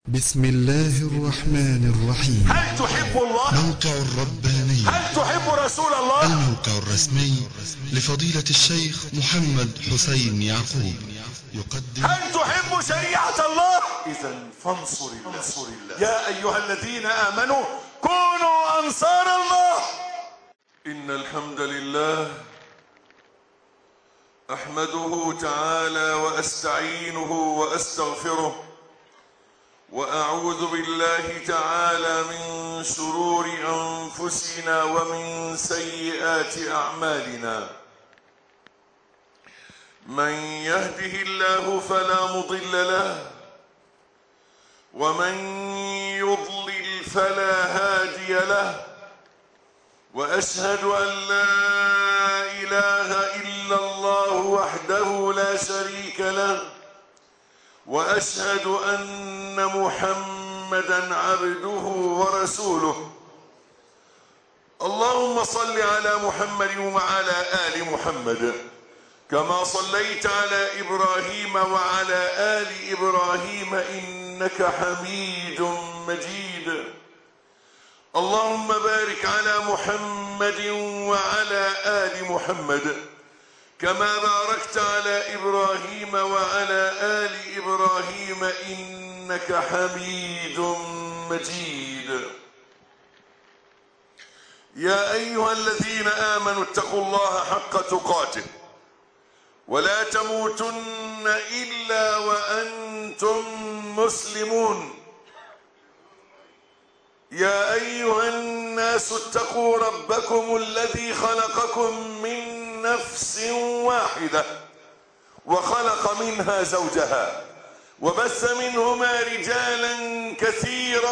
بسم الله الرحمن الرحيم. هل تحب الله؟ موقع الرباني. هل تحب رسول الله؟ الموقع الرسمي لفضيلة الشيخ محمد حسين يعقوب يقدم. هل تحب شريعة الله؟ إذا فانصر الله. يا أيها الذين آمنوا كونوا أنصار الله. إن الحمد لله أحمده تعالى وأستعينه وأستغفره، وأعوذ بالله تعالى من شرور أنفسنا ومن سيئات أعمالنا. من يهده الله فلا مضل له، ومن يضلل فلا هادي له، وأشهد أن لا إله إلا الله وحده لا شريك له، وأشهد أن محمدًا عبده ورسوله. اللهم صل على محمد وعلى آل محمد كما صليت على إبراهيم وعلى آل إبراهيم إنك حميد مجيد. اللهم بارك على محمد وعلى آل محمد كما باركت على إبراهيم وعلى آل إبراهيم إنك حميد مجيد. يا أيها الذين آمنوا اتقوا الله حق تقاته ولا تموتن إلا وأنتم مسلمون. يا أيها الناس اتقوا ربكم الذي خلقكم من نفس واحدة وخلق منها زوجها وبث منهما رجالا كثيرا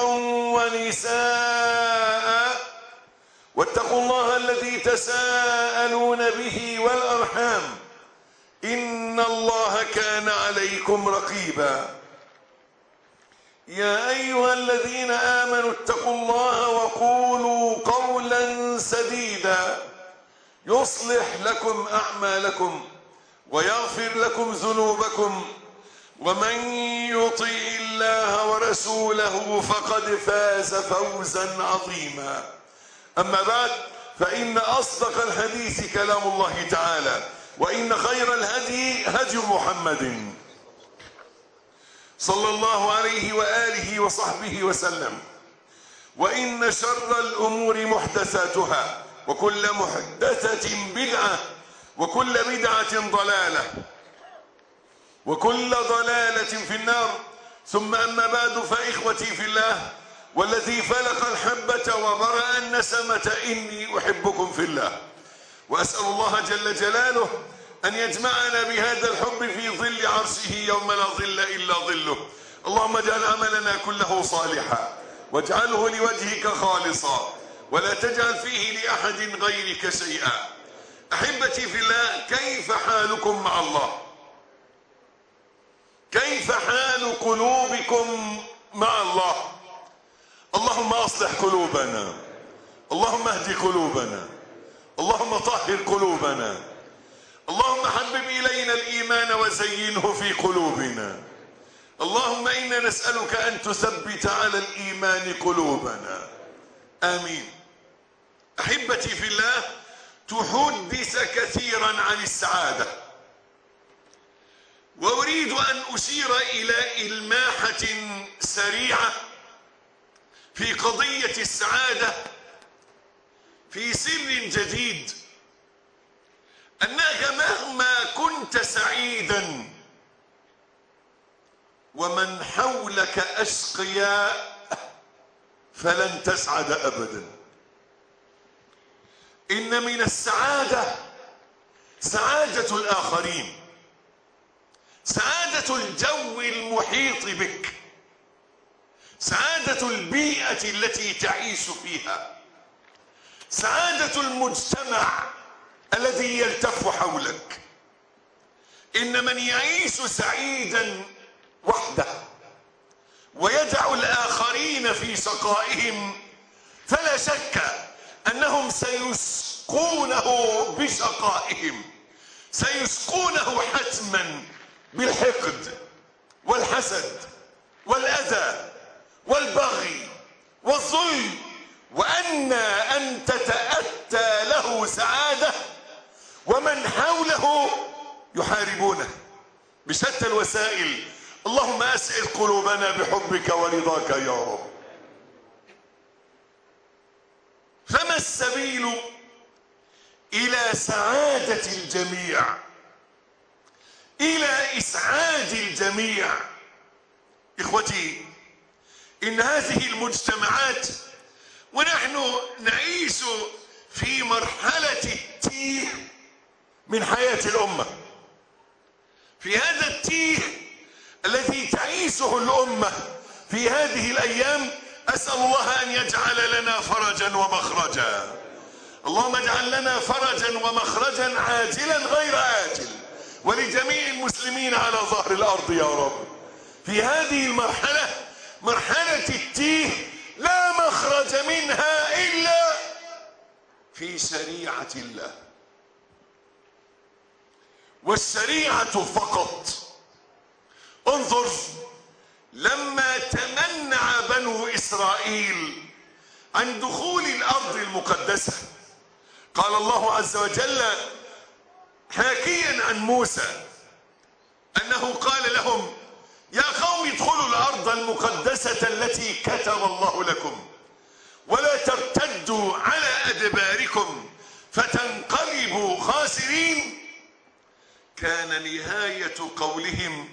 ونساء، واتقوا الله الذي تساءلون به والأرحام إن الله كان عليكم رقيبا. يا أيها الذين آمنوا اتقوا الله وقولوا قولا سديدا يصلح لكم أعمالكم ويغفر لكم ذنوبكم، ومن يطع الله ورسوله فقد فاز فوزا عظيما. أما بعد، فإن أصدق الحديث كلام الله تعالى، وإن خير الهدي هدي محمد صلى الله عليه وآله وصحبه وسلم، وإن شر الأمور محدثاتها، وكل محدثة بدعة، وكل بدعة ضلالة، وكل ضلالة في النار. ثم أما بعد، فإخوتي في الله والذي فلق الحبة وبرأ النسمة إني أحبكم في الله، وأسأل الله جل جلاله أن يجمعنا بهذا الحب في ظل عرشه يوم لا ظل إلا ظله. اللهم اجعل عملنا كله صالحا واجعله لوجهك خالصا، ولا تجعل فيه لأحد غيرك شيئا. أحبتي في الله، كيف حالكم مع الله؟ كيف حال قلوبكم مع الله؟ اللهم أصلح قلوبنا، اللهم اهد قلوبنا، اللهم طهر قلوبنا، اللهم حبب إلينا الإيمان وزينه في قلوبنا. اللهم إنا نسألك أن تثبت على الإيمان قلوبنا، آمين. أحبتي في الله، تحدث كثيرا عن السعادة، وأريد أن أشير إلى إلماحة سريعة في قضية السعادة في سر جديد، أنك مهما كنت سعيدا ومن حولك أشقياء فلن تسعد أبدا. إن من السعادة سعادة الآخرين، سعادة الجو المحيط بك، سعادة البيئة التي تعيش فيها، سعادة المجتمع الذي يلتف حولك. إن من يعيش سعيدا وحده ويدع الآخرين في شقائهم فلا شك أنهم سيسقونه بشقائهم، سيسقونه حتما بالحقد والحسد والأذى البغي والظلم، وأن أن تتأتى له سعادة ومن حوله يحاربونه بشتى الوسائل. اللهم أسعد قلوبنا بحبك ورضاك يا رب. فما السبيل إلى سعادة الجميع، إلى إسعاد الجميع؟ إخوتي، إن هذه المجتمعات ونحن نعيش في مرحلة التيه من حياة الأمة، في هذا التيه الذي تعيشه الأمة في هذه الأيام، أسأل الله أن يجعل لنا فرجا ومخرجا. اللهم اجعل لنا فرجا ومخرجا عاجلا غير آجل ولجميع المسلمين على ظهر الأرض يا رب. في هذه المرحلة، مرحلة التيه، لا مخرج منها إلا في شريعة الله، والشريعة فقط. انظر، لما تمنع بنو إسرائيل عن دخول الأرض المقدسة، قال الله عز وجل حاكيا عن موسى أنه قال لهم: يا قوم ادخلوا الأرض المقدسة التي كتب الله لكم ولا ترتدوا على أدباركم فتنقلبوا خاسرين. كان نهاية قولهم: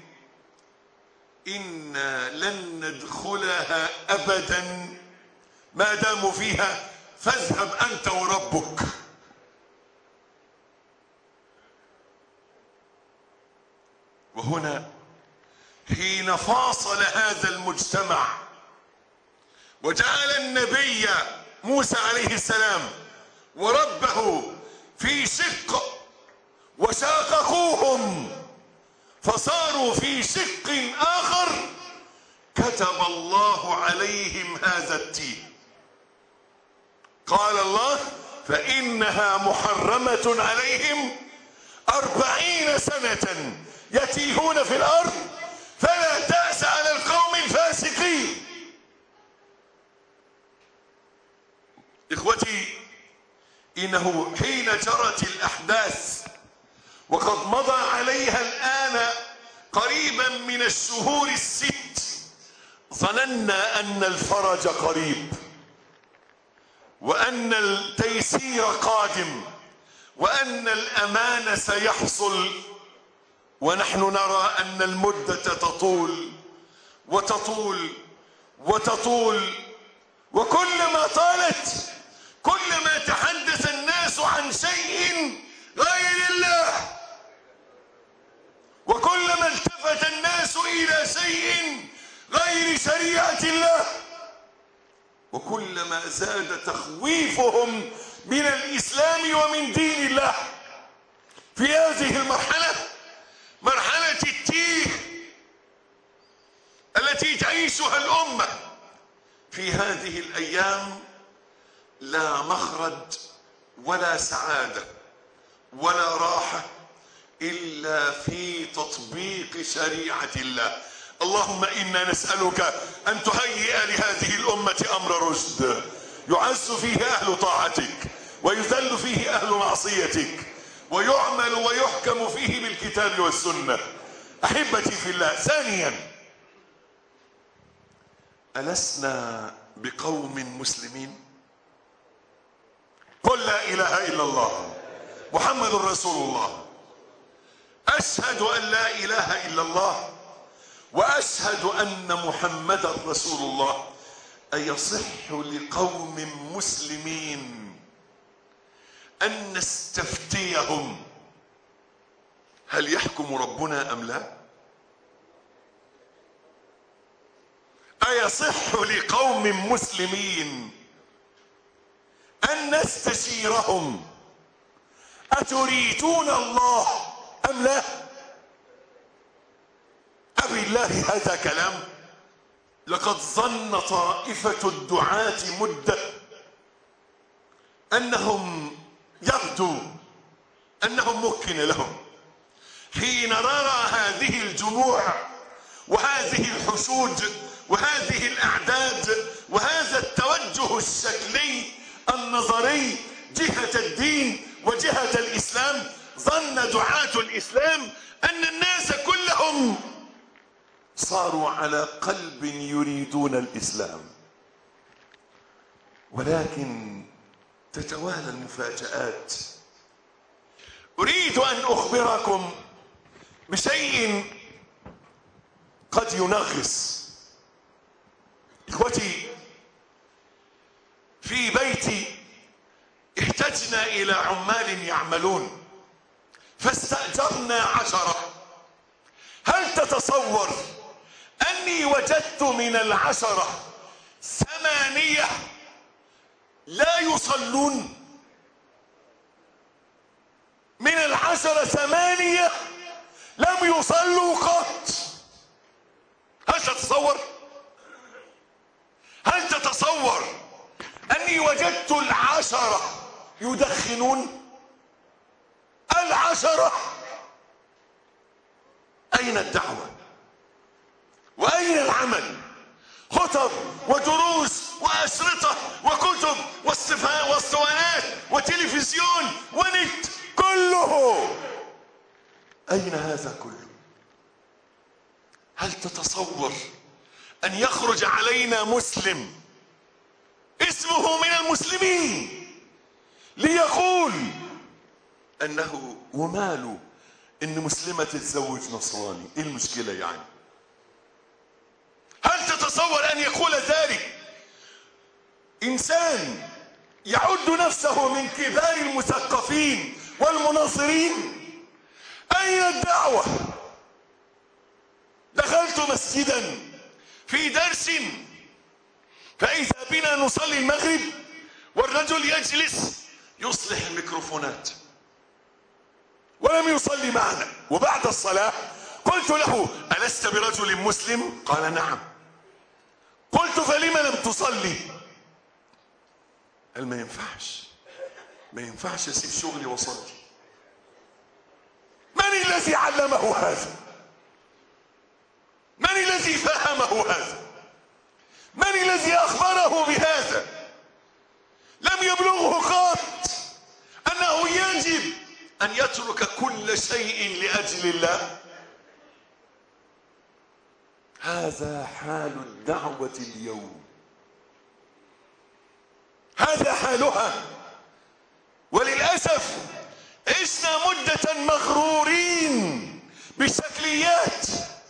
إنا لن ندخلها أبدا ما داموا فيها فاذهب أنت وربك. وهنا حين فاصل هذا المجتمع وجعل النبي موسى عليه السلام وربه في شق وشاققوهم فصاروا في شق آخر، كتب الله عليهم هذا التيه. قال الله: فإنها محرمة عليهم 40 سنة يتيهون في الأرض فلا تأس على القوم الفاسقين. إخوتي، إنه حين جرت الأحداث وقد مضى عليها الآن قريبا من الشهور الست، ظننا أن الفرج قريب وأن التيسير قادم وأن الأمان سيحصل، ونحن نرى أن المدة تطول وتطول وتطول، وكلما طالت كلما تحدث الناس عن شيء غير الله، وكلما التفت الناس إلى شيء غير شريعة الله، وكلما زاد تخويفهم من الإسلام ومن دين الله. في هذه المرحلة، مرحلة التيه التي تعيشها الأمة في هذه الأيام، لا مخرج ولا سعادة ولا راحة إلا في تطبيق شريعة الله. اللهم إنا نسألك أن تهيئ لهذه الأمة أمر رشد يعز فيه أهل طاعتك ويذل فيه أهل معصيتك ويعمل ويحكم فيه بالكتاب والسنة. أحبتي في الله، ثانيا، ألسنا بقوم مسلمين؟ قل لا إله إلا الله محمد رسول الله. أشهد أن لا إله إلا الله وأشهد أن محمدا رسول الله. أيصح لقوم مسلمين أن نستفتيهم هل يحكم ربنا أم لا؟ أيصح لقوم مسلمين أن نستشيرهم أتريدون الله أم لا؟ أبي الله هذا كلام؟ لقد ظن طائفة الدعاة مدة أنهم يبدو أنهم ممكن لهم حين نرى هذه الجموع وهذه الحشود وهذه الأعداد الشكلي النظري جهة الدين وجهة الإسلام، ظن دعاة الإسلام أن الناس كلهم صاروا على قلب يريدون الإسلام، ولكن تتوالى المفاجآت. أريد أن أخبركم بشيء قد ينغص. إخوتي، في بيتي احتجنا إلى عمال يعملون فاستأجرنا 10. هل تتصور أني وجدت من 10 8 لا يصلون؟ من 10 8 لم يصلوا قط. هل تتصور؟ هل تتصور أني وجدت 10 يدخنون؟ 10. أين الدعوة؟ وأين العمل؟ خطب ودروس وأشرطة وكتب واسطوانات وتلفزيون ونت، كله. أين هذا كله؟ هل تتصور أن يخرج علينا مسلم اسمه من المسلمين ليقول أنه وماله إن مسلمة تتزوج نصراني؟ إيه المشكلة يعني؟ هل تتصور أن يقول ذلك إنسان يعد نفسه من كبار المثقفين والمناصرين؟ أين الدعوة؟ دخلت مسجدا في درس فإذا بنا نصلي المغرب والرجل يجلس يصلح الميكروفونات ولم يصلي معنا، وبعد الصلاة قلت له: ألست برجل مسلم؟ قال: نعم. قلت: فلم لم تصلي؟ قال: ما ينفعش أسيب شغلي وأصلي. من الذي علمه هذا؟ من الذي فهمه هذا؟ من الذي أخبره بهذا؟ لم يبلغه قط أنه يجب أن يترك كل شيء لأجل الله. هذا حال الدعوة اليوم، هذا حالها. وللأسف عشنا مدة مغرورين بالشكليات،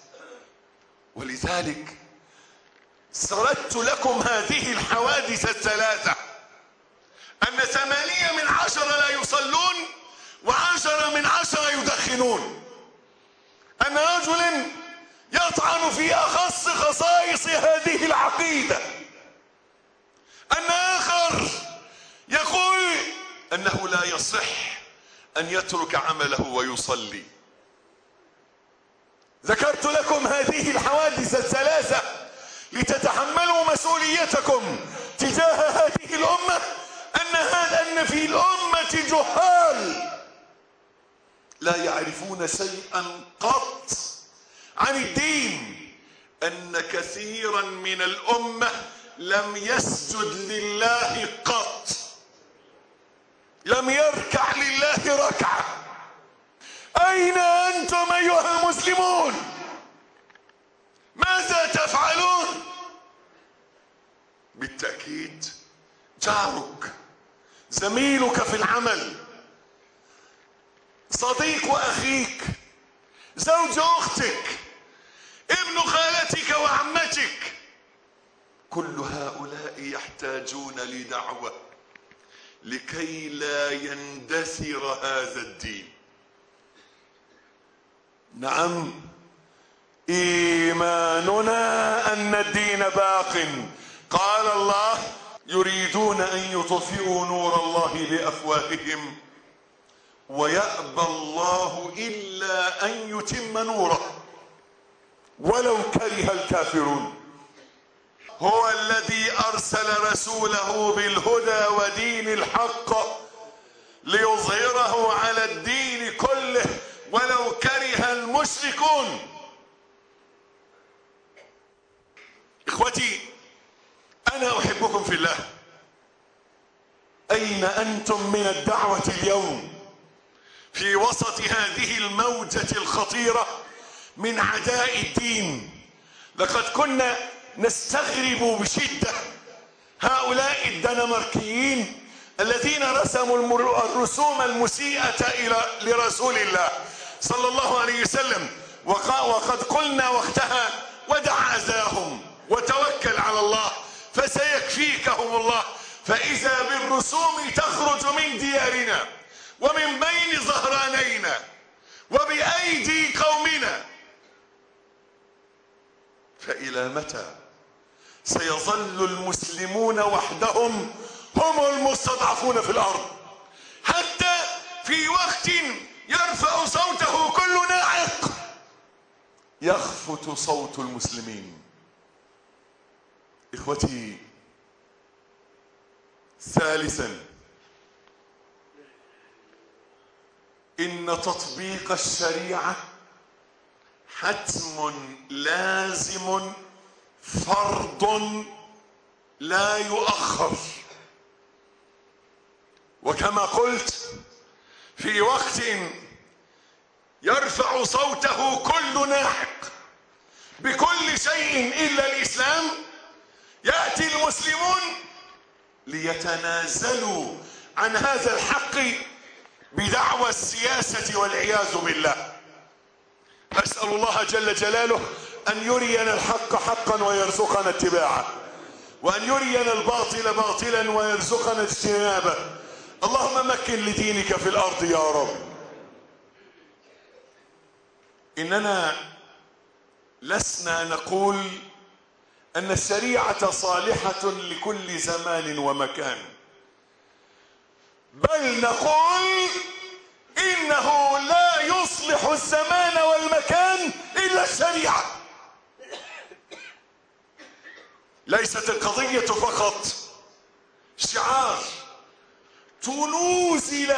ولذلك سردت لكم هذه الحوادث الثلاثة: أن 8 من 10 لا يصلون، و10 من 10 يدخنون. أن رجل يطعن في أخص خصائص هذه العقيدة. أن آخر يقول أنه لا يصح أن يترك عمله ويصلي. ذكرت لكم هذه الحوادث الثلاثة لتتحملوا مسؤوليتكم تجاه هذه الأمة، أن في الأمة جهال لا يعرفون شيئا قط عن الدين، أن كثيرا من الأمة لم يسجد لله قط، لم يركع لله ركعة. أين أنتم أيها المسلمون؟ ماذا تفعلون؟ بالتأكيد جارك، زميلك في العمل، صديق أخيك، زوج أختك، ابن خالتك وعمتك، كل هؤلاء يحتاجون لدعوة لكي لا يندثر هذا الدين. نعم، إيماننا أن الدين باق. قال الله: يريدون أن يطفئوا نور الله بأفواههم ويأبى الله إلا أن يتم نوره ولو كره الكافرون. هو الذي أرسل رسوله بالهدى ودين الحق ليظهره على الدين كله ولو كره المشركون. إخوتي، أنا أحبكم في الله أين أنتم من الدعوة اليوم في وسط هذه الموجة الخطيرة من عداء الدين؟ لقد كنا نستغرب بشدة هؤلاء الدنماركيين الذين رسموا الرسوم المسيئة لرسول الله صلى الله عليه وسلم، وقد قلنا وقتها: ودع أذاهم وتوكل على الله فسيكفيكهم الله. فإذا بالرسوم تخرج من ديارنا ومن بين ظهرانينا وبأيدي قومنا، فإلى متى سيظل المسلمون وحدهم هم المستضعفون في الأرض؟ حتى في وقت يرفع صوته كل ناعق يخفت صوت المسلمين. إخوتي، ثالثا، إن تطبيق الشريعة حتم لازم فرض لا يؤخر. وكما قلت، في وقت يرفع صوته كل ناحق بكل شيء إلا الإسلام، يأتي المسلمون ليتنازلوا عن هذا الحق بدعوى السياسة والعياذ بالله. أسأل الله جل جلاله أن يرينا الحق حقا ويرزقنا اتباعه، وأن يرينا الباطل باطلا ويرزقنا اجتنابه. اللهم مكن لدينك في الأرض يا رب. إننا لسنا نقول أن الشريعة صالحة لكل زمان ومكان، بل نقول إنه لا يصلح الزمان والمكان إلا الشريعة. ليست القضية فقط شعار تنوزل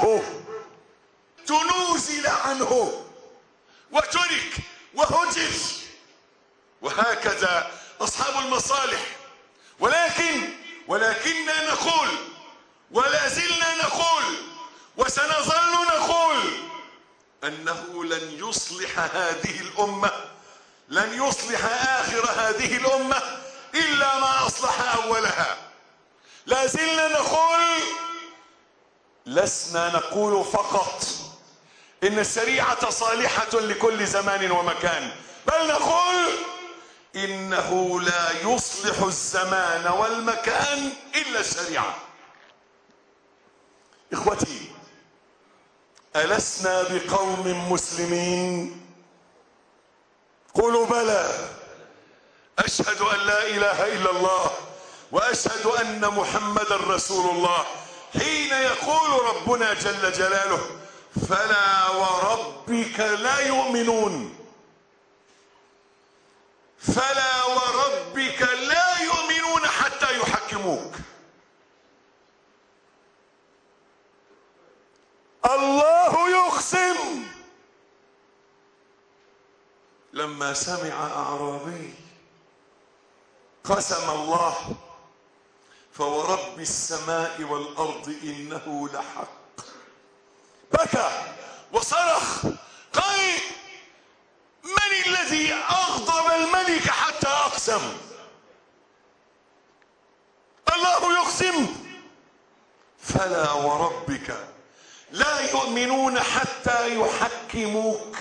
عنه وترك وهجر، وهكذا أصحاب المصالح. ولكننا نقول، ولا زلنا نقول، وسنظل نقول أنه لن يصلح هذه الأمة، لن يصلح آخر هذه الأمة إلا ما أصلح أولها. لا زلنا نقول، لسنا نقول فقط إن الشريعة صالحة لكل زمان ومكان، بل نقول إنه لا يصلح الزمان والمكان إلا الشريعة. إخوتي، ألسنا بقوم مسلمين؟ قولوا بلى. أشهد أن لا إله إلا الله وأشهد أن محمدا رسول الله. حين يقول ربنا جل جلاله: فلا وربك لا يؤمنون، فلا وربك لا يؤمنون حتى يحكموك. الله يقسم لما سمع أعرابي قسم الله: فورب السماء والأرض إنه لحق. بكى وصرخ قال: من الذي أغضب الملك حتى أقسم؟ الله يقسم: فلا وربك لا يؤمنون حتى يحكموك.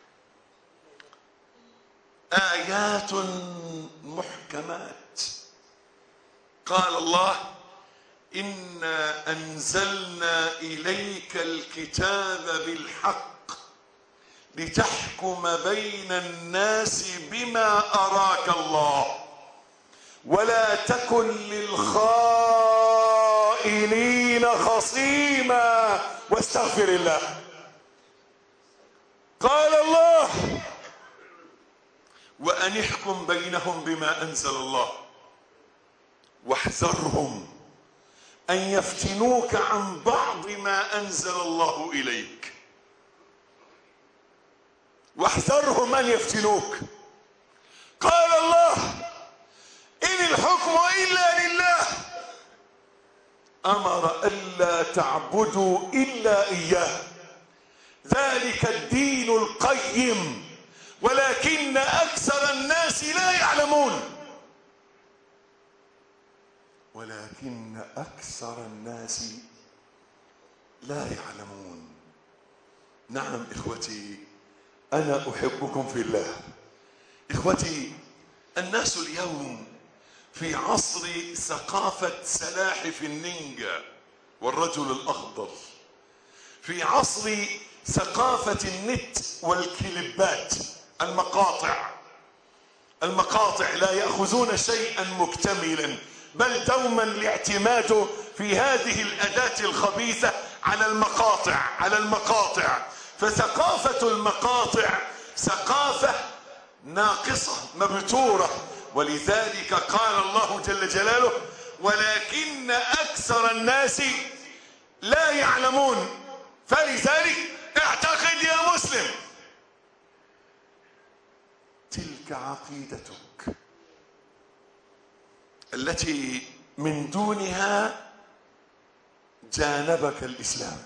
آيات محكمات. قال الله: إنا أنزلنا إليك الكتاب بالحق لتحكم بين الناس بما أراك الله ولا تكن للخائنين خصيما واستغفر الله. قال الله: وأن احكم بينهم بما أنزل الله واحذرهم أن يفتنوك عن بعض ما أنزل الله إليك. واحذرهم أن يفتنوك. قال الله: إن الحكم إلا لله أمر ألا تعبدوا إلا إياه، ذلك الدين القيم ولكن أكثر الناس لا يعلمون. ولكن أكثر الناس لا يعلمون. نعم إخوتي، أنا أحبكم في الله. إخوتي، الناس اليوم في عصر ثقافة سلاحف النينجا والرجل الأخضر، في عصر ثقافة النت والكليبات، المقاطع لا يأخذون شيئا مكتملا، بل دوما الاعتماد في هذه الأداة الخبيثة على المقاطع. فثقافة المقاطع ثقافة ناقصة مبتورة، ولذلك قال الله جل جلاله: ولكن أكثر الناس لا يعلمون. فلذلك اعتقد يا مسلم، تلك عقيدتك التي من دونها جانبك الإسلام.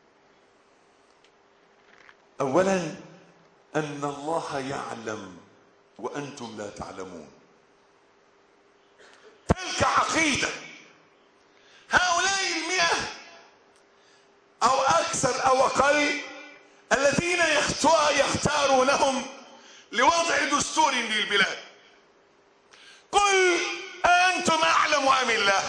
أولا، أن الله يعلم وأنتم لا تعلمون. تلك عقيدة هؤلاء 100 أو أكثر أو أقل الذين يختارونهم لوضع دستور للبلاد. قل أنتم أعلم أم الله؟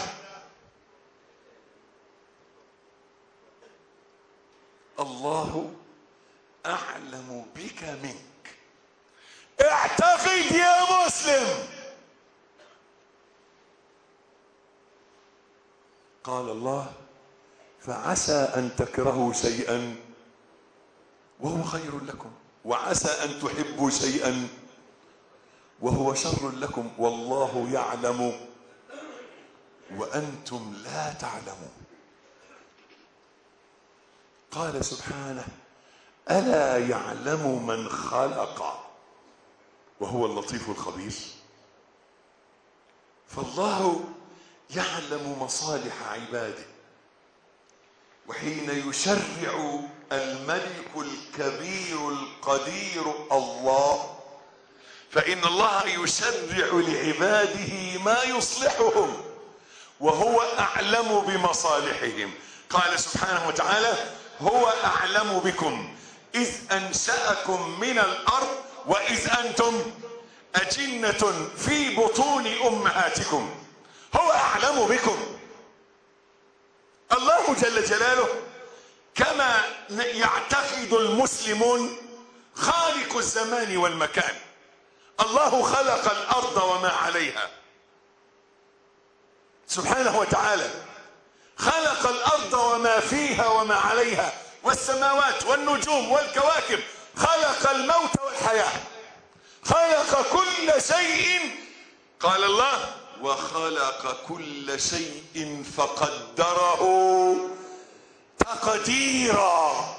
الله أعلم بك منك. اعتقد يا مسلم. قال الله: فعسى أن تكرهوا شيئا وهو خير لكم، وعسى أن تحبوا شيئا وهو شر لكم، والله يعلم وأنتم لا تعلمون. قال سبحانه: ألا يعلم من خلق وهو اللطيف الخبير. فالله يعلم مصالح عباده، وحين يشرع الملك الكبير القدير الله، فإن الله يشرع لعباده ما يصلحهم وهو أعلم بمصالحهم. قال سبحانه وتعالى: هو أعلم بكم إذ أنشأكم من الأرض وإذ أنتم أجنة في بطون أمهاتكم. هو أعلم بكم. الله جل جلاله كما يعتقد المسلمون خالق الزمان والمكان. الله خلق الأرض وما عليها سبحانه وتعالى، خلق الأرض وما فيها وما عليها، والسماوات والنجوم والكواكب، خلق الموت والحياة، خلق كل شيء. قال الله: وخلق كل شيء فقدره تقديرا.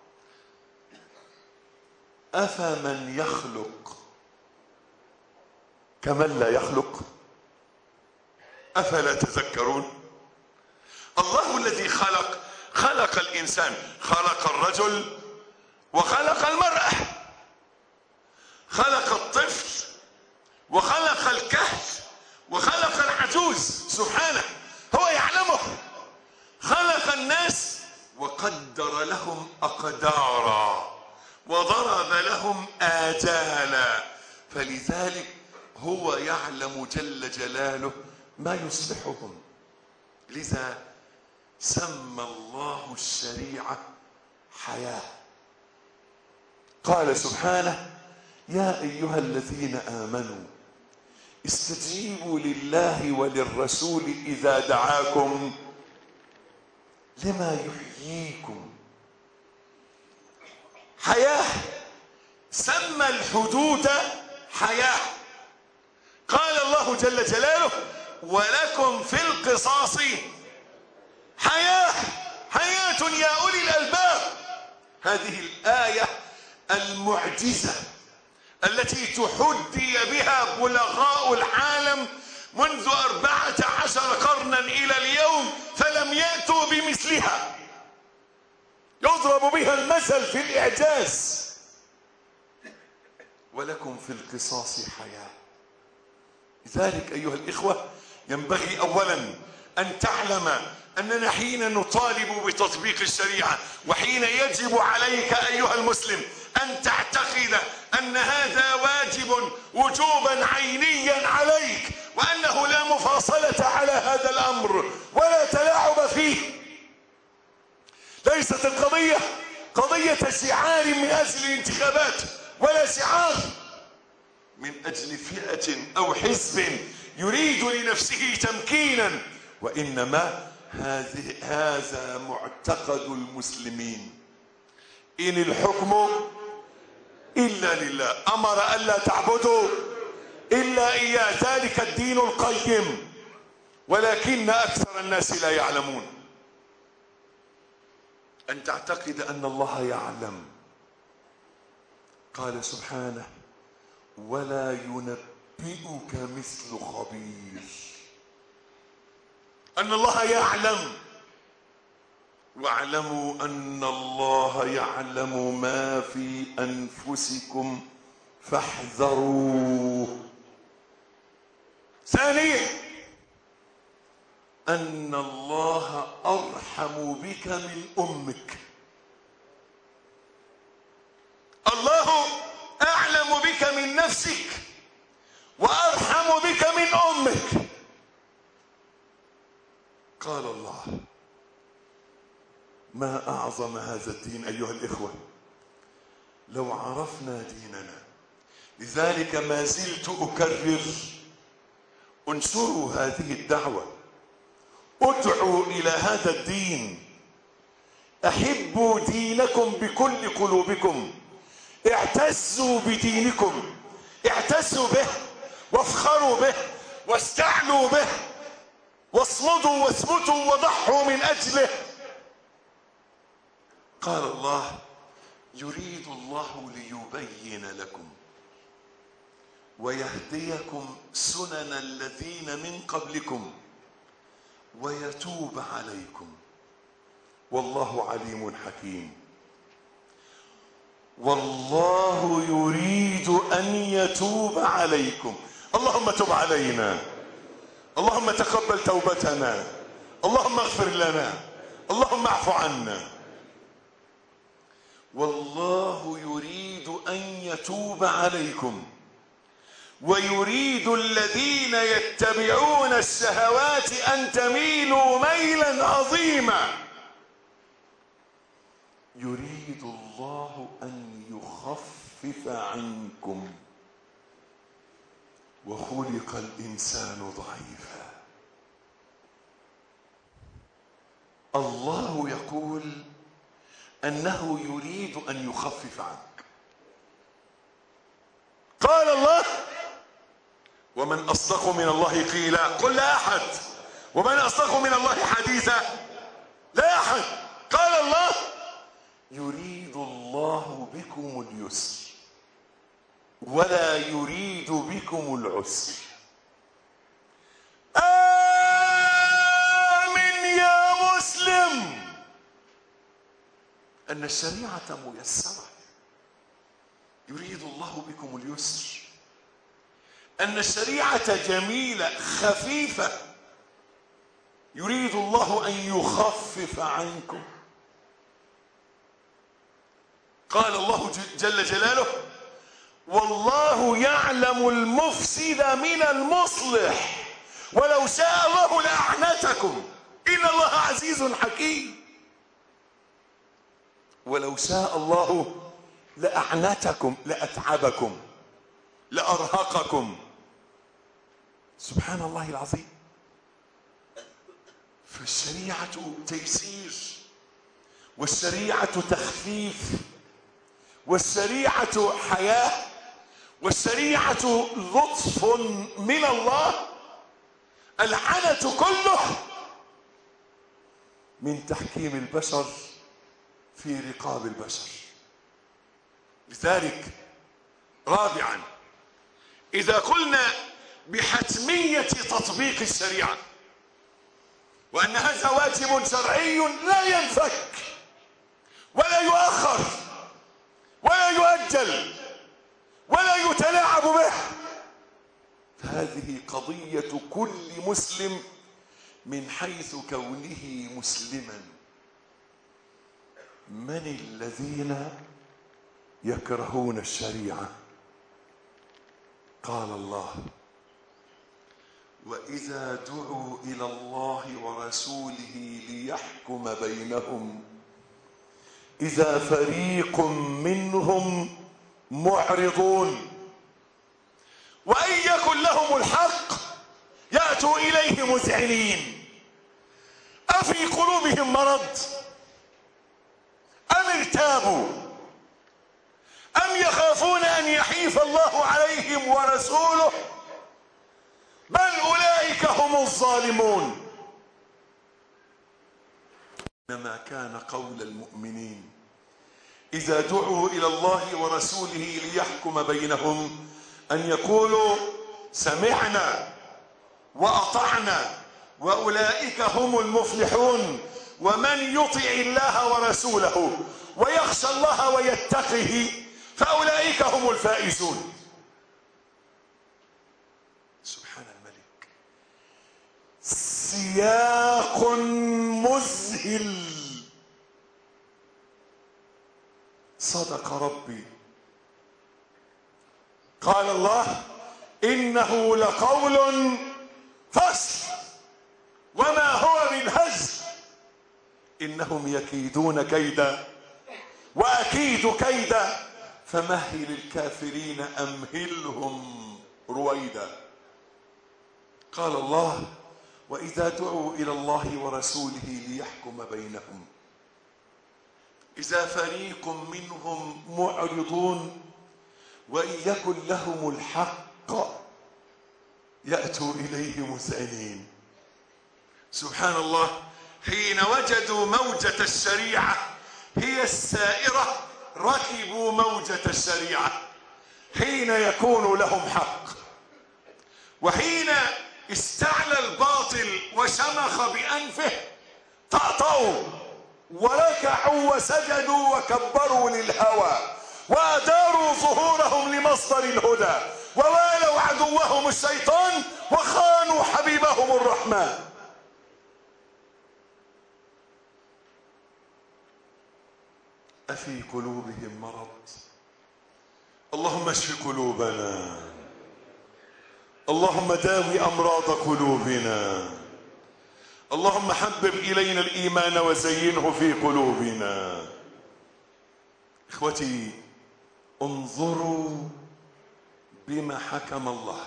أفمن يخلق كمن لا يخلق؟ أفلا تذكرون؟ الله الذي خلق الإنسان، خلق الرجل وخلق المرأة، خلق الطفل وخلق الكهف وخلق العجوز سبحانه، هو يعلمه. خلق الناس وقدر لهم أقدارا وضرب لهم آجالا، فلذلك هو يعلم جل جلاله ما يصلحهم. لذا سمى الله الشريعة حياة. قال سبحانه: يا أيها الذين آمنوا استجيبوا لله وللرسول إذا دعاكم لما يحييكم. حياة. سمى الحدود حياة. قال الله جل جلاله: ولكم في القصاص حياة، حياة يا أولي الألباب. هذه الآية المعجزة التي تحدي بها بلغاء العالم منذ 14 قرنا إلى اليوم، فلا ولم يأتوا بمثلها. يضرب بها المثل في الإعجاز. ولكم في القصاص حياة. لذلك أيها الإخوة ينبغي أولا أن تعلم أننا حين نطالب بتطبيق الشريعة وحين يجب عليك أيها المسلم أن تعتقد أن هذا واجب وجوبا عينيا عليك، وأنه لا مفاصلة على هذا الأمر ولا تلاعب فيه. ليست القضية قضية شعار من أجل الانتخابات، ولا شعار من أجل فئة أو حزب يريد لنفسه تمكينا، وإنما هذا معتقد المسلمين. إن الحكم إلا لله، أمر ألا تعبدوا إلا إياه، ذلك الدين القيم، ولكن أكثر الناس لا يعلمون. أن تعتقد أن الله يعلم. قال سبحانه: ولا ينبئك مثل خبير. أن الله يعلم. واعلموا أن الله يعلم ما في أنفسكم فاحذروه. ثانيا أن الله أرحم بك من أمك. الله أعلم بك من نفسك وأرحم بك من أمك. قال الله: ما أعظم هذا الدين أيها الإخوة لو عرفنا ديننا. لذلك ما زلت أكرر: انشروا هذه الدعوة، ادعوا إلى هذا الدين، أحبوا دينكم بكل قلوبكم، اعتزوا بدينكم، اعتزوا به وافخروا به واستعلوا به واصمدوا واثبتوا وضحوا من أجله. قال الله: يريد الله ليبين لكم ويهديكم سنن الذين من قبلكم ويتوب عليكم والله عليم حكيم. والله يريد أن يتوب عليكم. اللهم تب علينا، اللهم تقبل توبتنا، اللهم اغفر لنا، اللهم اعف عنا. والله يريد أن يتوب عليكم ويريد الذين يتبعون الشهوات أن تميلوا ميلا عظيما. يريد الله أن يخفف عنكم وخلق الإنسان ضعيفا. الله يقول أنه يريد أن يخفف عنك. قال الله: ومن أصدق من الله قيلا. قل لا أحد. ومن أصدق من الله حديثا. لا أحد. قال الله: يريد الله بكم اليسر ولا يريد بكم العسر. آمن يا مسلم أن الشريعة ميسرة. يريد الله بكم اليسر، أن الشريعة جميلة خفيفة. يريد الله أن يخفف عنكم. قال الله جل جلاله: والله يعلم المفسد من المصلح ولو شاء الله لأعنتكم إن الله عزيز حكيم. ولو شاء الله لأعنتكم، لأتعبكم، لأرهقكم. سبحان الله العظيم. فالشريعة تيسير، والشريعة تخفيف، والشريعة حياة، والشريعة لطف من الله. العنة كله من تحكيم البشر في رقاب البشر. لذلك رابعا، إذا قلنا بحتمية تطبيق الشريعة وأن هذا واجب شرعي لا ينفك ولا يؤخر ولا يؤجل ولا يتلاعب به. هذه قضية كل مسلم من حيث كونه مسلما. من الذين يكرهون الشريعة؟ قال الله: وإذا دعوا إلى الله ورسوله ليحكم بينهم إذا فريق منهم معرضون وإن يكن لهم الحق يأتوا إليه مذعنين. أفي قلوبهم مرض أم ارتابوا أم يخافون أن يحيف الله عليهم ورسوله بل أولئك هم الظالمون. إنما كان قول المؤمنين إذا دعوا إلى الله ورسوله ليحكم بينهم أن يقولوا سمعنا وأطعنا وأولئك هم المفلحون. ومن يطع الله ورسوله ويخشى الله ويتقه فأولئك هم الفائزون. سبحان الملك. سياق مذهل. صدق ربي. قال الله: إنه لقول فصل وما هو بالهزل إنهم يكيدون كيدا وأكيد كيدا فمهل الكافرين أمهلهم رويدا. قال الله: وإذا دعوا إلى الله ورسوله ليحكم بينهم إذا فريق منهم معرضون وإن يكن لهم الحق يأتوا إليه مذعنين. سبحان الله. حين وجدوا موجة الشريعة هي السائرة ركبوا موجة الشريعة. حين يكون لهم حق وحين استعلى الباطل وشمخ بأنفه طأطأوا وركعوا وسجدوا وكبروا للهوى وأداروا ظهورهم لمصدر الهدى ووالوا عدوهم الشيطان وخانوا حبيبهم الرحمن. أفي قلوبهم مرض؟ اللهم اشف قلوبنا، اللهم داوي أمراض قلوبنا، اللهم حبب إلينا الإيمان وزينه في قلوبنا. إخوتي، انظروا بما حكم الله.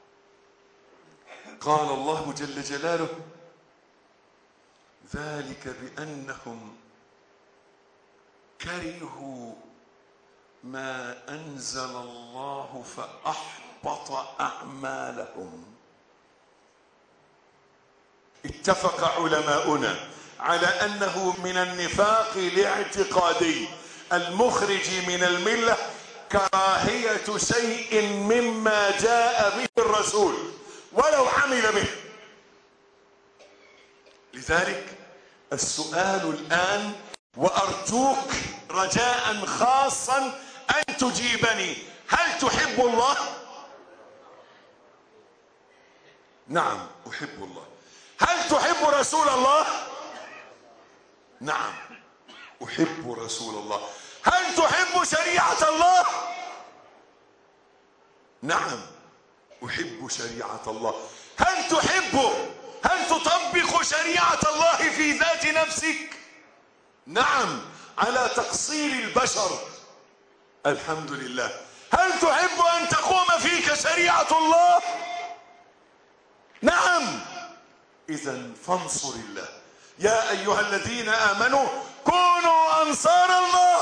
قال الله جل جلاله: ذلك بأنهم كرهوا ما أنزل الله فأحبط أعمالهم. اتفق علماؤنا على أنه من النفاق الاعتقادي المخرج من الملة كراهية شيء مما جاء به الرسول ولو عمل به. لذلك السؤال الآن، وأرجوك رجاء خاصا أن تجيبني: هل تحب الله؟ نعم أحب الله. هل تحب رسول الله؟ نعم أحب رسول الله. هل تحب شريعة الله؟ نعم أحب شريعة الله. هل تطبق شريعة الله في ذات نفسك؟ نعم على تقصير البشر الحمد لله. هل تحب أن تقوم فيك شريعة الله؟ نعم. إذن فانصر الله. يا أيها الذين آمنوا كونوا أنصار الله.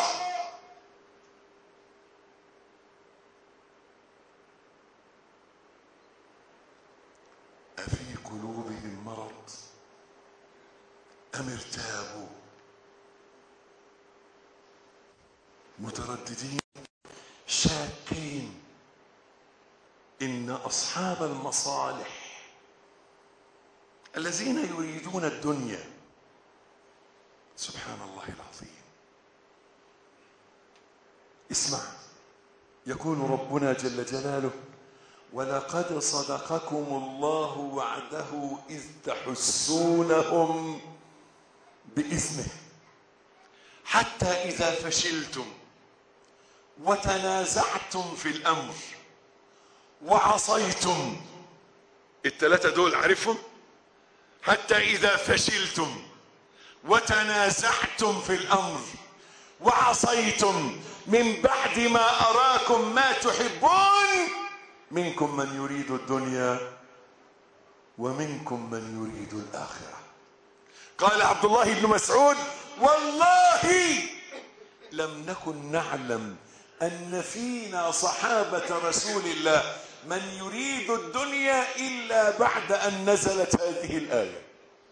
أفي قلوبهم مرض أم ارتابوا مترددين شاكين؟ إن أصحاب المصالح الذين يريدون الدنيا. سبحان الله العظيم. اسمع، يقول ربنا جل جلاله: ولقد صدقكم الله وعده إذ تحسونهم بإذنه حتى إذا فشلتم وتنازعتم في الأمر وعصيتم. الثلاثة دول عارفهم؟ حتى إذا فشلتم وتنازعتم في الأمر وعصيتم من بعد ما أراكم ما تحبون منكم من يريد الدنيا ومنكم من يريد الآخرة. قال عبد الله بن مسعود: والله لم نكن نعلم أن فينا صحابة رسول الله من يريد الدنيا إلا بعد أن نزلت هذه الآية.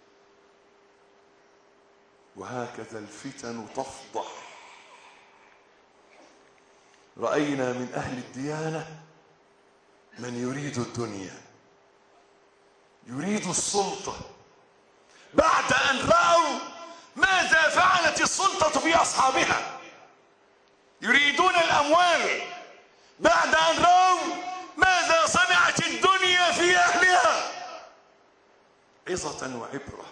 وهكذا الفتن تفضح. رأينا من أهل الديانة من يريد الدنيا، يريد السلطة، بعد أن رأوا ماذا فعلت السلطة بأصحابها. يريدون الأموال بعد أن رأوا ماذا صنعت الدنيا في أهلها. عظة وعبرة.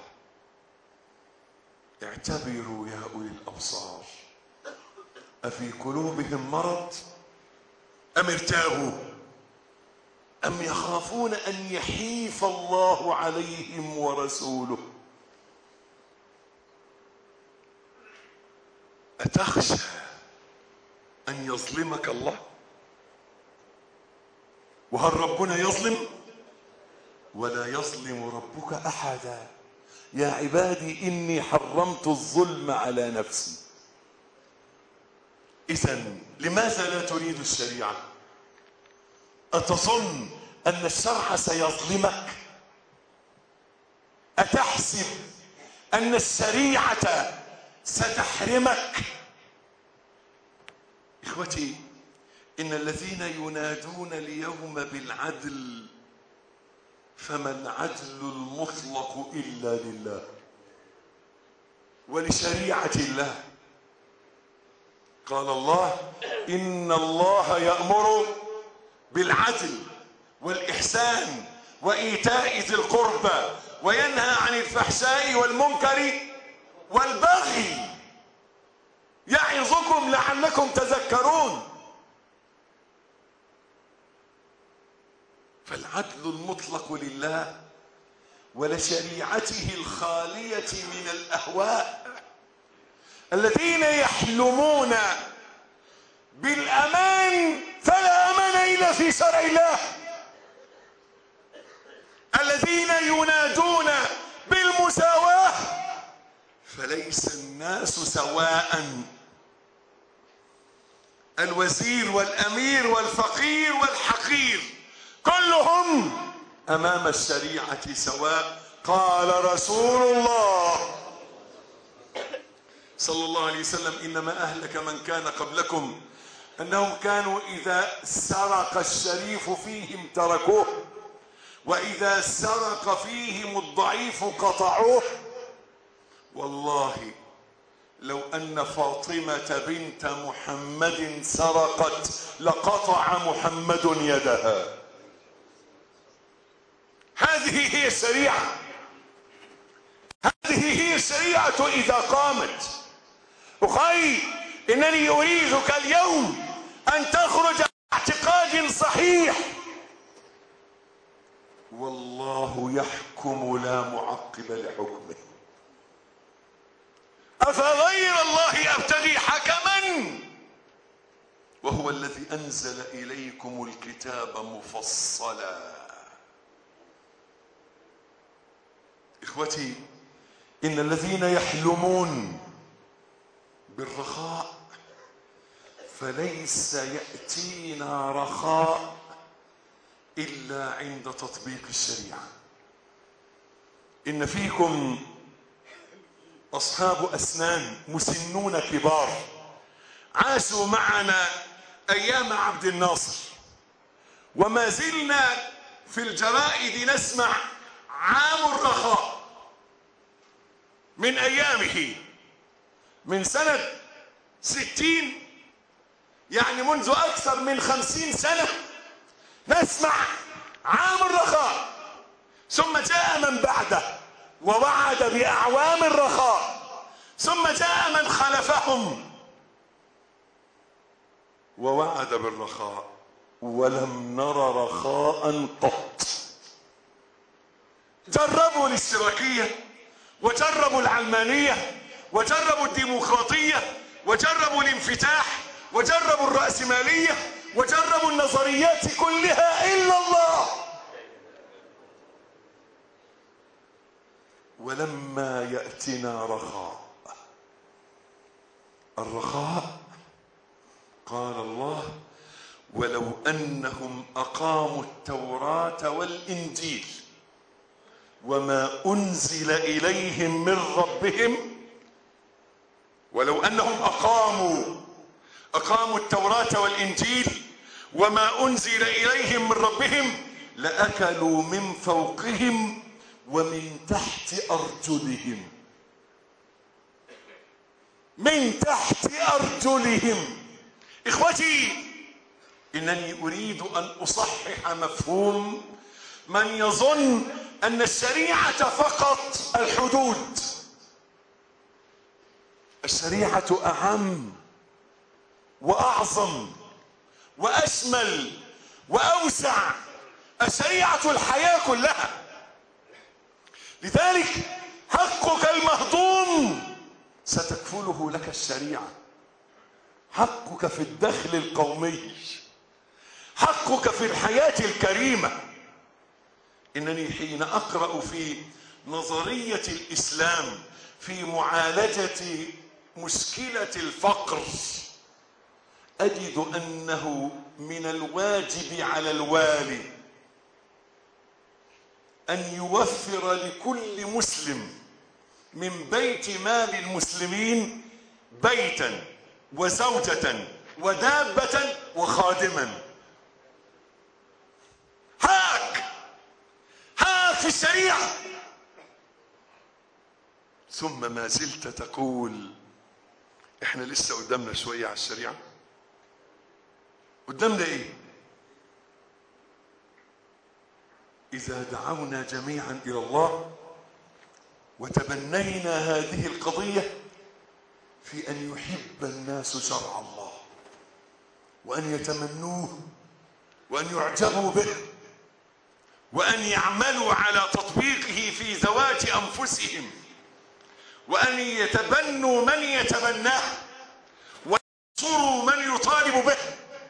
اعتبروا يا أولي الأبصار، أفي قلوبهم مرض أم ارتابوا أم يخافون أن يحيف الله عليهم ورسوله. أتخشى أن يظلمك الله؟ وهل ربنا يظلم؟ ولا يظلم ربك أحدا. يا عبادي إني حرمت الظلم على نفسي. إذن لماذا لا تريد الشريعة؟ أتظن أن الشرع سيظلمك؟ أتحسب أن الشريعة ستحرمك؟ إخوتي، إن الذين ينادون اليوم بالعدل فما العدل المطلق إلا لله ولشريعة الله. قال الله: إن الله يأمر بالعدل والإحسان وإيتاء ذي القربى وينهى عن الفحشاء والمنكر والبغي يعظكم لعلكم تذكرون. فالعدل المطلق لله ولشريعته الخالية من الأهواء. الذين يحلمون بالأمان فلا أمان إلا في شرع الله. الذين ينادون بالمساواة فليس الناس سواء. الوزير والأمير والفقير والحقير كلهم أمام الشريعة سواء. قال رسول الله صلى الله عليه وسلم: إنما أهلك من كان قبلكم أنهم كانوا إذا سرق الشريف فيهم تركوه وإذا سرق فيهم الضعيف قطعوه. والله لو أن فاطمة بنت محمد سرقت لقطع محمد يدها. هذه هي الشريعة. هذه هي الشريعة إذا قامت. أخي، إنني أريدك اليوم أن تخرج باعتقاد صحيح: والله يحكم لا معقب لحكمه. أفغير الله أبتغي حكما وهو الذي أنزل إليكم الكتاب مفصلا. إخوتي، إن الذين يحلمون بالرخاء فليس يأتينا رخاء إلا عند تطبيق الشريعة. إن فيكم أصحاب أسنان مسنون كبار عاشوا معنا أيام عبد الناصر، وما زلنا في الجرائد نسمع عام الرخاء من أيامه من سنة 60، يعني منذ أكثر من 50 سنة نسمع عام الرخاء. ثم جاء من بعده ووعد بأعوام الرخاء، ثم جاء من خلفهم ووعد بالرخاء، ولم نر رخاء قط. جربوا الاشتراكية، وجربوا العلمانية، وجربوا الديمقراطية، وجربوا الانفتاح، وجربوا الرأسمالية، وجربوا النظريات كلها إلا الله. ولما يأتنا رخاء، الرخاء قال الله: ولو أنهم أقاموا التوراة والإنجيل وما أنزل إليهم من ربهم، ولو أنهم أقاموا التوراة والإنجيل وما أنزل إليهم من ربهم لأكلوا من فوقهم ومن تحت أرجلهم. من تحت أرجلهم. إخوتي، إنني أريد أن أصحح مفهوم من يظن أن الشريعة فقط الحدود. الشريعة أعم وأعظم وأشمل وأوسع. الشريعة الحياة كلها. لذلك حقك المهضوم ستكفله لك الشريعة. حقك في الدخل القومي، حقك في الحياة الكريمة. إنني حين أقرأ في نظرية الإسلام في معالجة مشكلة الفقر أجد أنه من الواجب على الوالي أن يوفر لكل مسلم من بيت مال المسلمين بيتا وزوجة ودابة وخادما. هاك في الشريعة. ثم ما زلت تقول احنا لسه قدامنا شوية على الشريعة. قدامنا ايه؟ إذا دعونا جميعا إلى الله وتبنينا هذه القضية في أن يحب الناس شرع الله وأن يتمنوه وأن يعجبوا به وأن يعملوا على تطبيقه في ذوات أنفسهم وأن يتبنوا من يتبناه وينصروا من يطالب به.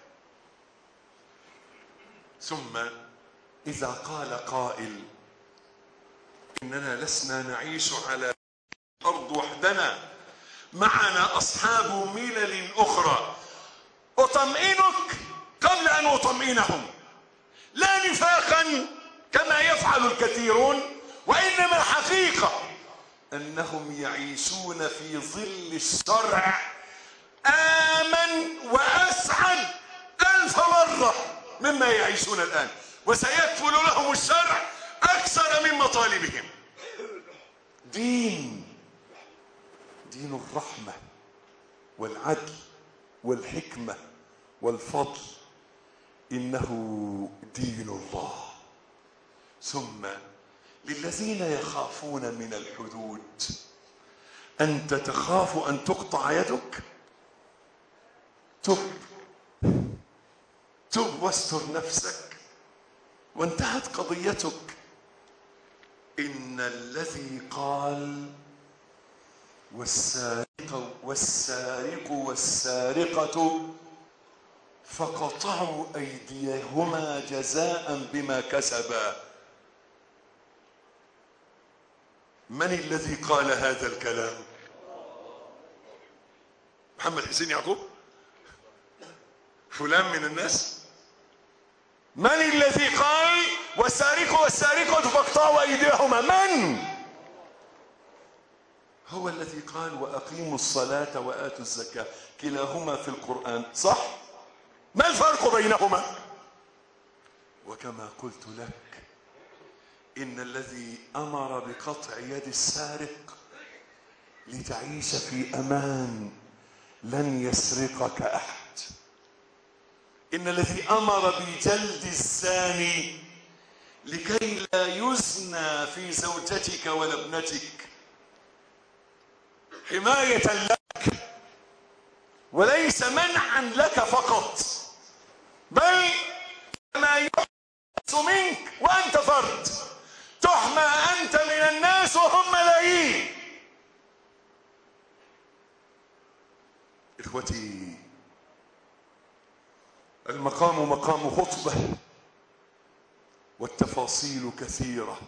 ثم إذا قال قائل إننا لسنا نعيش على الأرض وحدنا، معنا أصحاب ملل أخرى، أطمئنك قبل أن أطمئنهم، لا نفاقا كما يفعل الكثيرون، وإنما حقيقة أنهم يعيشون في ظل الشرع آمن وأسعد 1000 مرة مما يعيشون الآن، وسيكفل لهم الشرع أكثر من مطالبهم. دين الرحمة والعدل والحكمة والفضل، إنه دين الله. ثم للذين يخافون من الحدود، أنت تخاف أن تقطع يدك؟ تب واستر نفسك وانتهت قضيتك. إن الذي قال والسارق والسارقة فقطعوا أيديهما جزاء بما كسبا، من الذي قال هذا الكلام؟ محمد حسين يعقوب؟ فلان من الناس؟ من الذي قال والسارق والسارقة فاقطعوا أيديهما؟ من؟ هو الذي قال وأقيموا الصلاة وآتوا الزكاة، كلاهما في القرآن، صح؟ ما الفرق بينهما؟ وكما قلت لك إن الذي أمر بقطع يد السارق لتعيش في أمان لن يسرقك أحد. إن الذي أمر بجلد الزاني لكي لا يزنى في زوجتك ولا ابنتك حماية لك وليس منعا لك فقط، بل ما يحدث منك وأنت فرد تحمى أنت من الناس وهم ملايين. إخوتي، المقام مقام خطبة والتفاصيل كثيرة،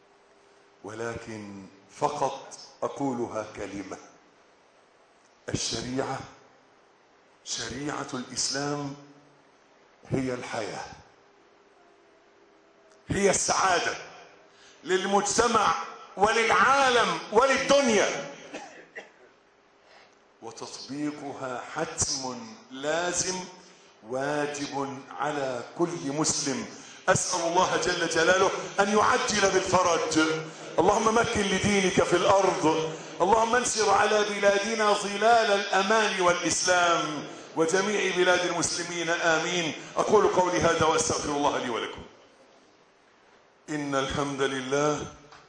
ولكن فقط أقولها كلمة: الشريعة، شريعة الإسلام هي الحياة، هي السعادة للمجتمع وللعالم وللدنيا، وتطبيقها حتم لازم واجب على كل مسلم. أسأل الله جل جلاله أن يعجل بالفرج. اللهم مكن لدينك في الأرض، اللهم انشر على بلادنا ظلال الأمان والإسلام وجميع بلاد المسلمين، آمين. أقول قولي هذا وأستغفر الله لي ولكم. إن الحمد لله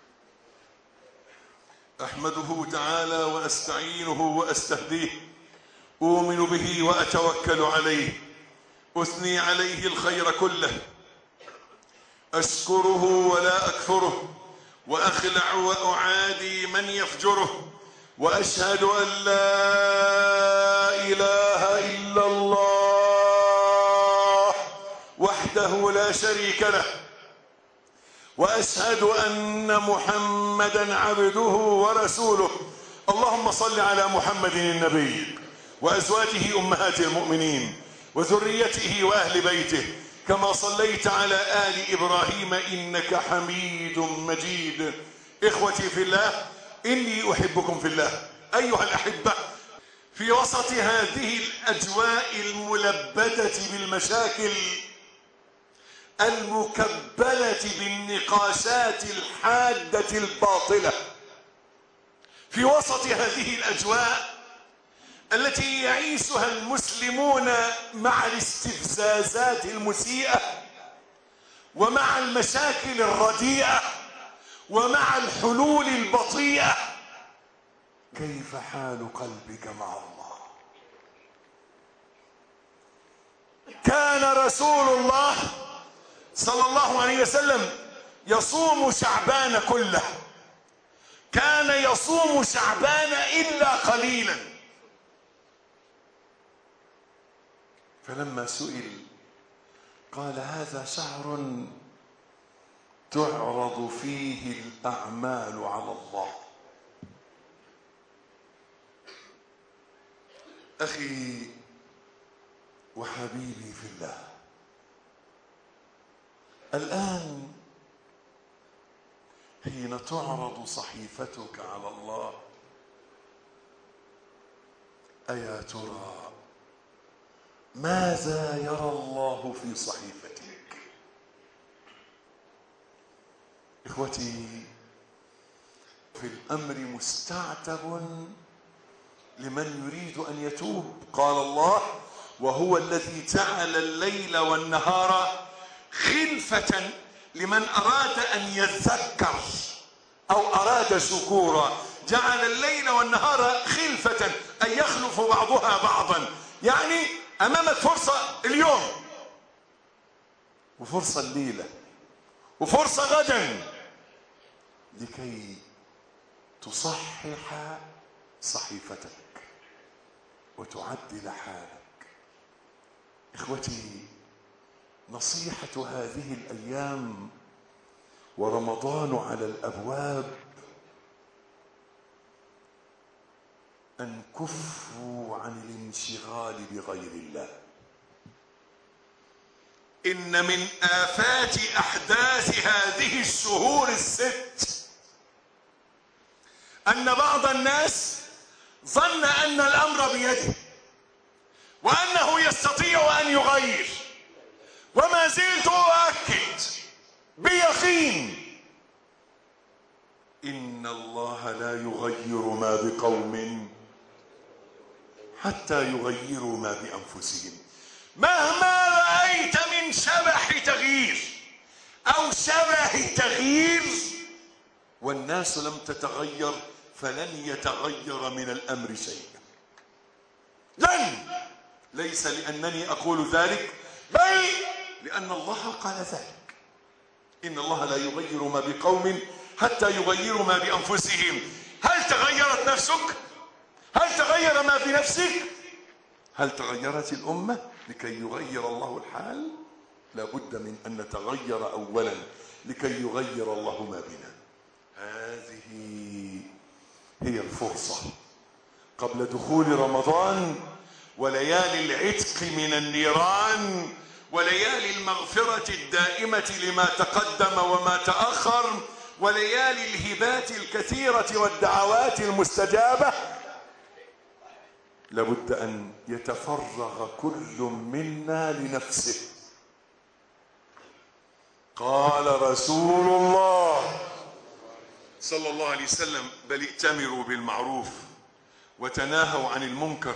أحمده تعالى وأستعينه وأستهديه، أؤمن به وأتوكل عليه، أثني عليه الخير كله، أشكره ولا أكفره، وأخلع وأعادي من يفجره، وأشهد أن لا إله إلا الله وحده لا شريك له، وأشهد أن محمدا عبده ورسوله. اللهم صل على محمد النبي وأزواجه أمهات المؤمنين وذريته وأهل بيته كما صليت على آل إبراهيم إنك حميد مجيد. إخوتي في الله، إني أحبكم في الله. أيها الأحبة، في وسط هذه الأجواء الملبدة بالمشاكل المكبلة بالنقاشات الحادة الباطلة، في وسط هذه الأجواء التي يعيشها المسلمون مع الاستفزازات المسيئة ومع المشاكل الرديئة ومع الحلول البطيئة، كيف حال قلبك مع الله؟ كان رسول الله صلى الله عليه وسلم يصوم شعبان كله، كان يصوم شعبان إلا قليلا. فلما سئل قال: هذا شهر تعرض فيه الأعمال على الله. أخي وحبيبي في الله، الآن حين تعرض صحيفتك على الله، أيا ترى ماذا يرى الله في صحيفتك؟ إخوتي، في الأمر مستعتب لمن يريد أن يتوب. قال الله: وهو الذي جعل الليل والنهار خلفة لمن أراد أن يذكر أو أراد شكورا. جعل الليل والنهار خلفة أي يخلف بعضها بعضا، يعني أمامك فرصة اليوم وفرصة الليلة وفرصة غدا لكي تصحح صحيفتك وتعدل حالك. إخوتي، نصيحة هذه الأيام ورمضان على الأبواب أن كفوا عن الانشغال بغير الله. إن من آفات أحداث هذه الشهور الست أن بعض الناس ظن أن الأمر بيده وأنه يستطيع أن يغير، وما زلت أؤكد بيقين إن الله لا يغير ما بقوم حتى يغيروا ما بأنفسهم. مهما رأيت من شبح تغيير أو شبه تغيير والناس لم تتغير فلن يتغير من الأمر شيء. ليس لأنني أقول ذلك، بل لأن الله قال ذلك. إن الله لا يغير ما بقوم حتى يغيروا ما بأنفسهم. هل تغيرت نفسك؟ هل تغير ما في نفسك؟ هل تغيرت الأمة لكي يغير الله الحال؟ لابد من أن نتغير أولا لكي يغير الله ما بنا. هذه هي الفرصة قبل دخول رمضان وليالي العتق من النيران وليالي المغفرة الدائمة لما تقدم وما تأخر وليالي الهبات الكثيرة والدعوات المستجابة. لابد أن يتفرغ كل منا لنفسه. قال رسول الله صلى الله عليه وسلم: بل ائتمروا بالمعروف وتناهوا عن المنكر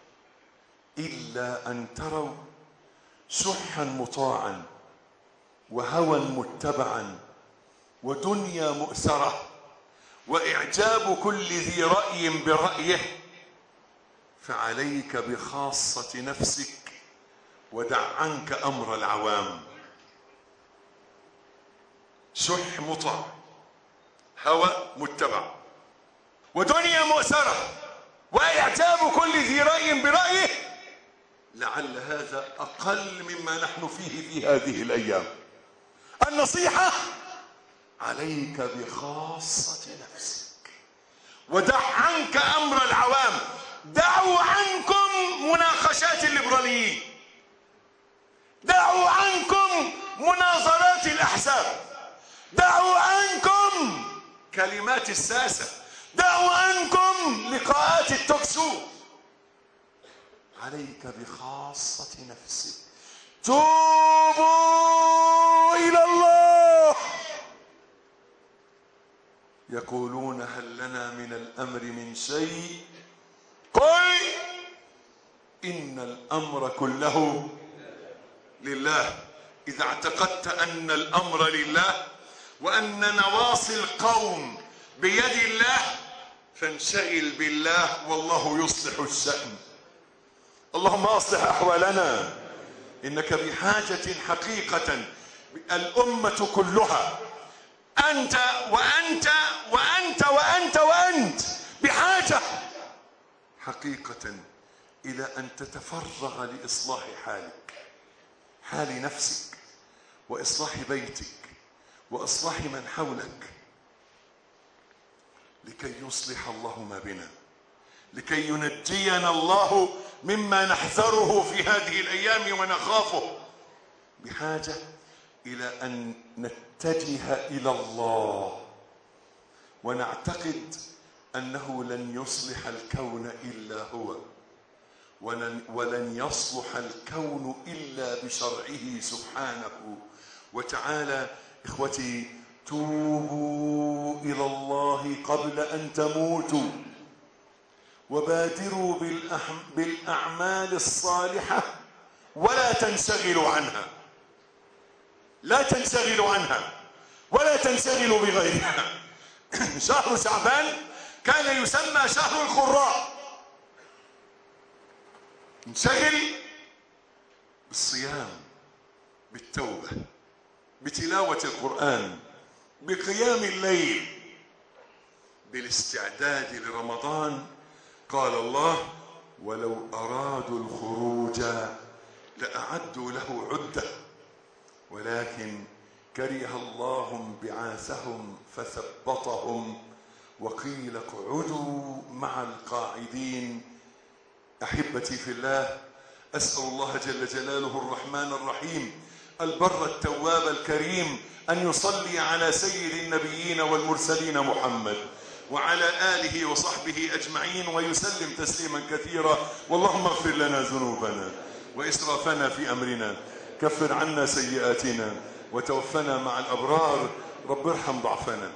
إلا أن تروا شحا مطاعا وهوى متبعا ودنيا مؤثرة وإعجاب كل ذي رأي برأيه، فعليك بخاصة نفسك ودع عنك أمر العوام. شح مطاع، هوى متبع، ودنيا مؤثرة، وإعجاب كل ذي رأي برأيه. لعل هذا أقل مما نحن فيه في هذه الأيام. النصيحة: عليك بخاصة نفسك ودع عنك أمر العوام. دعوا عنكم مناقشات الليبراليين، دعوا عنكم مناظرات الأحزاب، دعوا عنكم كلمات الساسة، دعوا عنكم لقاءات التوكسو. عليك بخاصة نفسك. توبوا إلى الله. يقولون: هل لنا من الأمر من شيء؟ قل إن الأمر كله لله. إذا اعتقدت أن الأمر لله وأن نواصي القوم بيد الله فانشغل بالله والله يصلح الشأن. اللهم أصلح أحوالنا. إنك بحاجة حقيقة، الأمة كلها، أنت وأنت وأنت وأنت وأنت بحاجة حقيقة إلى أن تتفرغ لإصلاح حالك، حال نفسك، وإصلاح بيتك، وإصلاح من حولك، لكي يصلح الله ما بنا، لكي ينجينا الله مما نحذره في هذه الأيام ونخافه. بحاجة إلى أن نتجه إلى الله ونعتقد أنه لن يصلح الكون إلا هو، ولن يصلح الكون إلا بشرعه سبحانه وتعالى. إخوتي، توبوا إلى الله قبل أن تموتوا، وبادروا بالأعمال الصالحة ولا تنشغلوا عنها، لا تنشغلوا عنها ولا تنشغلوا بغيرها. شهر شعبان كان يسمى شهر القراء. انشغل بالصيام، بالتوبة، بتلاوة القرآن، بقيام الليل، بالاستعداد لرمضان. قال الله: ولو أرادوا الخروج لأعدوا له عدة ولكن كره الله بعاثهم فثبطهم وقيل اقعدوا مع القاعدين. أحبتي في الله، أسأل الله جل جلاله الرحمن الرحيم البر التواب الكريم أن يصلي على سيد النبيين والمرسلين محمد وعلى آله وصحبه أجمعين ويسلم تسليما كثيرا. واللهم اغفر لنا ذنوبنا وإسرافنا في أمرنا، كفر عنا سيئاتنا وتوفنا مع الأبرار. رب ارحم ضعفنا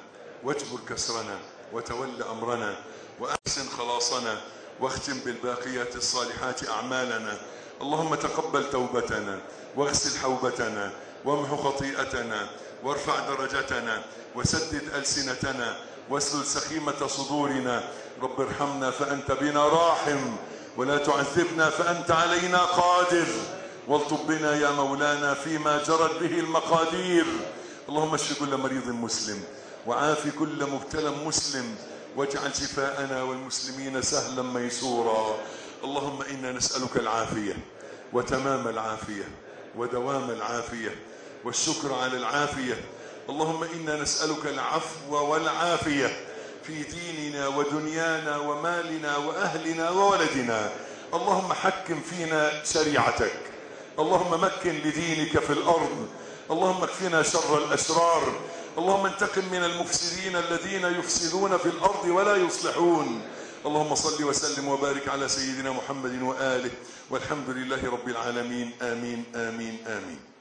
واجبر كسرنا وتول أمرنا وأحسن خلاصنا واختم بالباقيات الصالحات أعمالنا. اللهم تقبل توبتنا واغسل حوبتنا وامحو خطيئتنا وارفع درجتنا وسدد ألسنتنا واسلل سخيمة صدورنا. رب ارحمنا فأنت بنا راحم ولا تعذبنا فأنت علينا قادر والطب بنا يا مولانا فيما جرت به المقادير. اللهم اشف كل مريض مسلم وعاف كل مبتلى مسلم واجعل شفاءنا والمسلمين سهلا ميسورا. اللهم إنا نسألك العافية وتمام العافية ودوام العافية والشكر على العافية. اللهم إنا نسألك العفو والعافية في ديننا ودنيانا ومالنا وأهلنا وولدنا. اللهم حكم فينا شريعتك. اللهم مكن لدينك في الأرض. اللهم اكفنا شر الأشرار. اللهم انتقم من المفسدين الذين يفسدون في الأرض ولا يصلحون. اللهم صل وسلم وبارك على سيدنا محمد وآله والحمد لله رب العالمين. آمين آمين آمين.